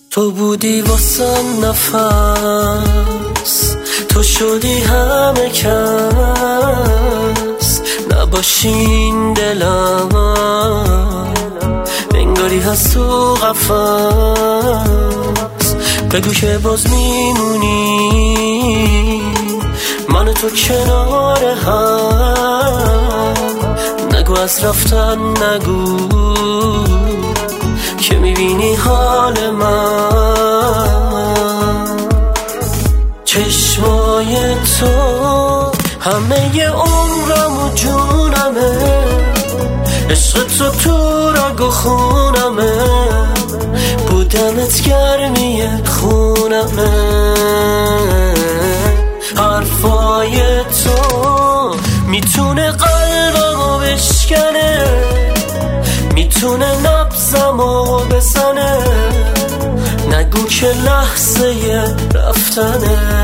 تو بودی واسم نفس، تو شدی همه کس، نباشین دلم انگاری هست تو قفس. بگو که باز میمونی من و تو کنار هم، نگو از رفتن نگو که میبینی حال من. چشمای تو همه ی عمرم و جونمه، عشق تو رگ و خونمه، بودنت گرمی خونمه. حرفای تو میتونه قلبمو بشکنه، میتونه نبضمو بزنه، نگو که لحظه رفتنه.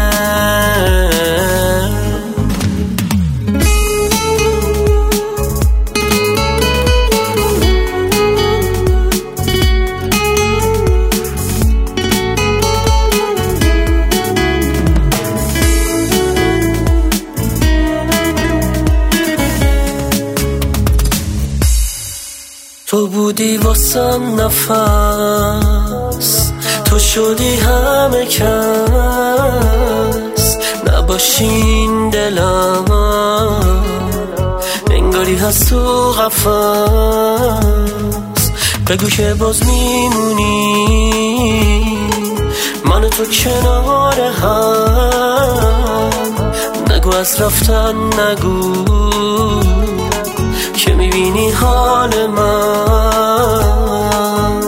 تو بودی واسم نفس، تو شدی همه کس، نباشین دلم انگاری هست تو قفس. بگو که باز میمونی من و تو کنار هم، نگو از رفتن نگو که میبینی حال من.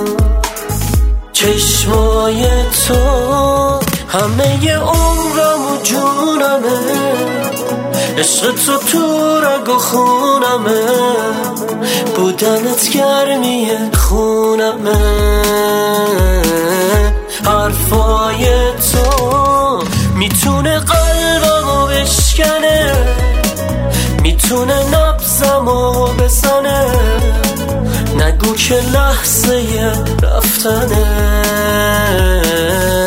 چشمای تو همه ی عمرم و جونمه، عشق تو رگ و خونمه، بودنت گرمی خونمه. حرفای تو میتونه قلبمو بشکنه، میتونه نبضمو بزنه، نگو که لحظه رفتنه.